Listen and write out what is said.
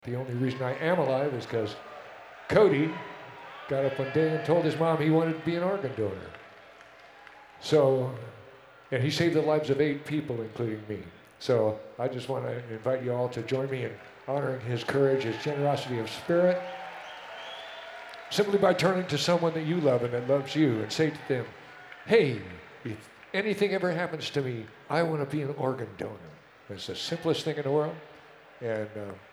The only reason I am alive is because Cody got up one day and told his mom he wanted to be an organ donor. So, and he saved the lives of 8 people, including me. So I just want to invite you all to join me in honoring his courage, his generosity of spirit, simply by turning to someone that you love and that loves you and say to them, hey, if anything ever happens to me, I want to be an organ donor. It's the simplest thing in the world. And